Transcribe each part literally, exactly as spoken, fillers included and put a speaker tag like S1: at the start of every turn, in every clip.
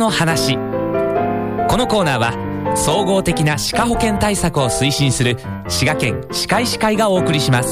S1: の話。このコーナーは総合的な歯科保険対策を推進する滋賀県歯科医師会がお送りします。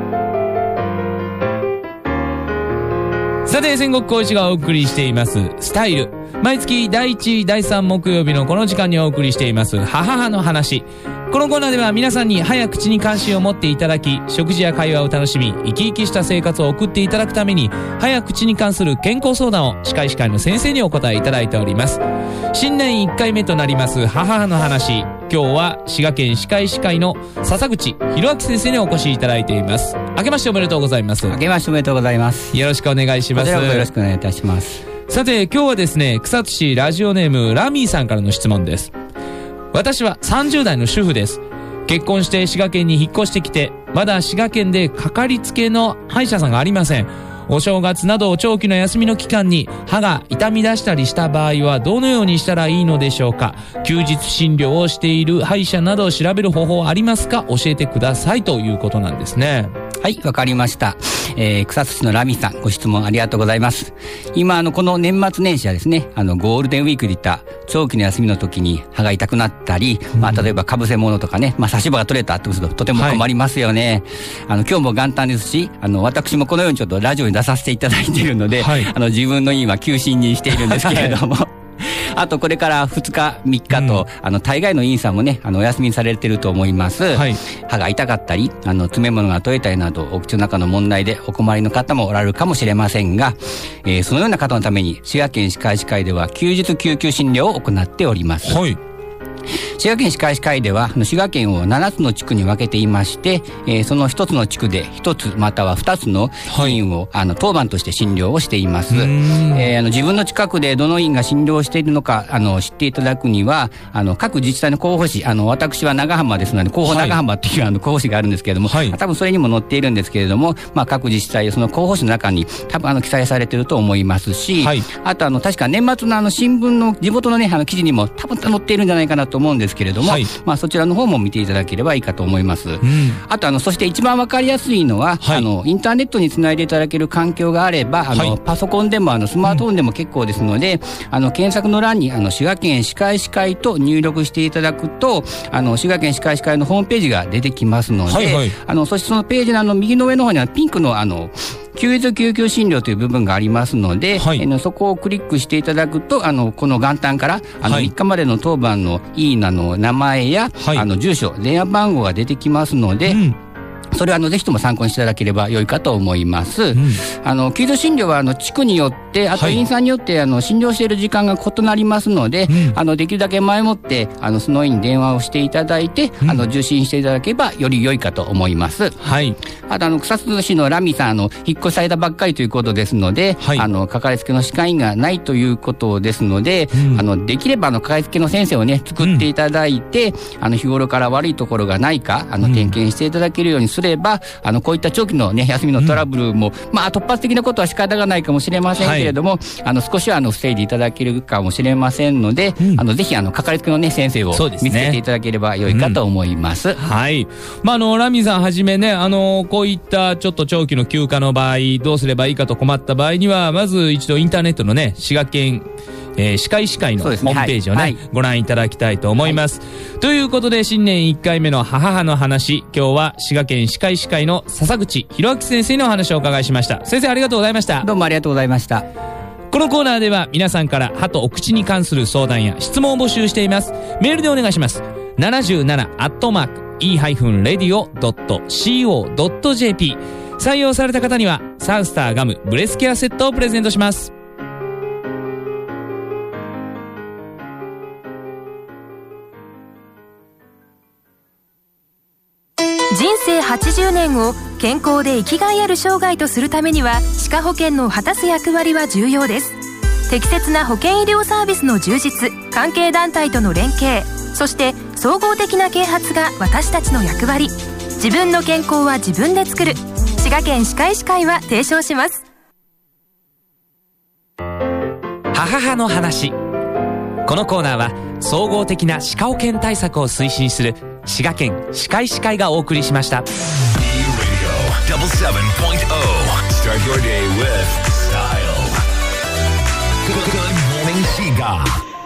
S1: さて、仙石浩一がお送りしていますスタイル、毎月だいいちだいさん木曜日のこの時間にお送りしています母の話。このコーナーでは皆さんに歯や口に関心を持っていただき、食事や会話を楽しみ、生き生きした生活を送っていただくために、歯や口に関する健康相談を歯科医師会の先生にお答えいただいております。新年いっかいめとなります母の話。今日は滋賀県歯科医師会の笹口博明先生にお越しいただいています。明けましておめでとうございます。
S2: 明けましておめでとうございます。
S1: よろしくお願いします。
S2: こちらこそよろしくお願いいたします。
S1: さて、今日はですね、草津市ラジオネームラミーさんからの質問です。私はさんじゅう代の主婦です。結婚して滋賀県に引っ越してきて、まだ滋賀県でかかりつけの歯医者さんがありません。お正月など長期の休みの期間に歯が痛み出したりした場合はどのようにしたらいいのでしょうか。休日診療をしている歯医者などを調べる方法ありますか、教えてくださいということなんですね。
S2: はい、わかりました。えー、草津市のラミさん、ご質問ありがとうございます。今、あの、この年末年始はですね、あの、ゴールデンウィークでいった長期の休みの時に歯が痛くなったり、うん、まあ、例えば被せ物とかね、まあ、差し歯が取れたってこととても困りますよね。はい、あの、今日も元旦ですし、あの、私もこのようにちょっとラジオに出させていただいているので、はい、あの、自分の今、休診にしているんですけれども、はいあとこれからふつかみっかと、うん、あの大概の医院さんもね、あのお休みにされてると思います。はい、歯が痛かったり、あの詰め物が取れたりなどお口の中の問題でお困りの方もおられるかもしれませんが、えー、そのような方のために滋賀県歯科医師会では休日救急診療を行っております。はい、滋賀県歯科医師会では滋賀県をななつの地区に分けていまして、えー、そのひとつの地区でひとつまたはふたつの医院を、はい、あの当番として診療をしています。えー、あの自分の近くでどの医院が診療しているのかあの知っていただくには、あの各自治体の広報誌、あの私は長浜ですので広報長浜っていう、はい、あの広報誌があるんですけれども、はい、多分それにも載っているんですけれども、まあ、各自治体その広報誌の中に多分あの記載されていると思いますし、はい、あとあの確か年末のあの新聞の地元のねあの記事にも多分載っているんじゃないかなと思うんですけれども、はい、まあ、そちらの方も見ていただければいいかと思います。うん、あとあのそして一番わかりやすいのは、はい、あのインターネットにつないでいただける環境があれば、あの、はい、パソコンでもあのスマートフォンでも結構ですので、うん、あの検索の欄にあの滋賀県歯科医師会と入力していただくと、あの滋賀県歯科医師会のホームページが出てきますので、はいはい、あのそしてそのページのあの右の上の方にはピンクのあの休日救急診療という部分がありますので、はい、えのそこをクリックしていただくと、あのこの元旦からあのみっかまでの当番の医院の名前や、はい、あの住所電話番号が出てきますので、うん、それはあのぜひとも参考にしていただければ良いかと思います。うん、あの休日診療はあの地区によってあと医院さんによってあの診療している時間が異なりますので、うん、あのできるだけ前もってあのその医に電話をしていただいて、うん、あの受診していただければより良いかと思います。はい、あとあの草津市のラミさん、あの引っ越しされたばっかりということですので、はい、あのかかりつけの歯科医がないということですので、うん、あのできればあのかかりつけの先生をね作っていただいて、うん、あの日頃から悪いところがないかあの点検していただけるようにすれば、あのこういった長期の、ね、休みのトラブルも、うん、まあ突発的なことは仕方がないかもしれませんけれども、はい、あの少しはあの防いでいただけるかもしれませんので、うん、あのぜひあのかかりつけの、ね、先生を見つけていただければ良いかと思います。うん、
S1: はい、まあ、あのラミさんはじめね、あのこういったちょっと長期の休暇の場合どうすればいいかと困った場合には、まず一度インターネットのね滋賀県えー、歯科医師会のホームページをね、はい、ご覧いただきたいと思います。はい、ということで新年いっかいめの母の話、今日は滋賀県歯科医師会の笹口博明先生のお話をお伺いしました。先生ありがとうございました。
S2: どうもありがとうございました。
S1: このコーナーでは皆さんから歯とお口に関する相談や質問を募集しています。メールでお願いします。ななじゅうななアットマーク イーハイフンレディオドットコードットジェーピー 採用された方にはサンスターガムブレスケアセットをプレゼントします。
S3: 人生はちじゅうねんを健康で生きがいある生涯とするためには歯科保険の果たす役割は重要です。適切な保険医療サービスの充実、関係団体との連携、そして総合的な啓発が私たちの役割。自分の健康は自分で作る。滋賀県歯科医師会は提唱します。
S1: 母の話。このコーナーは総合的な歯科保険対策を推進する滋賀県歯科医師会がお送りしました。Good morning
S4: Shiga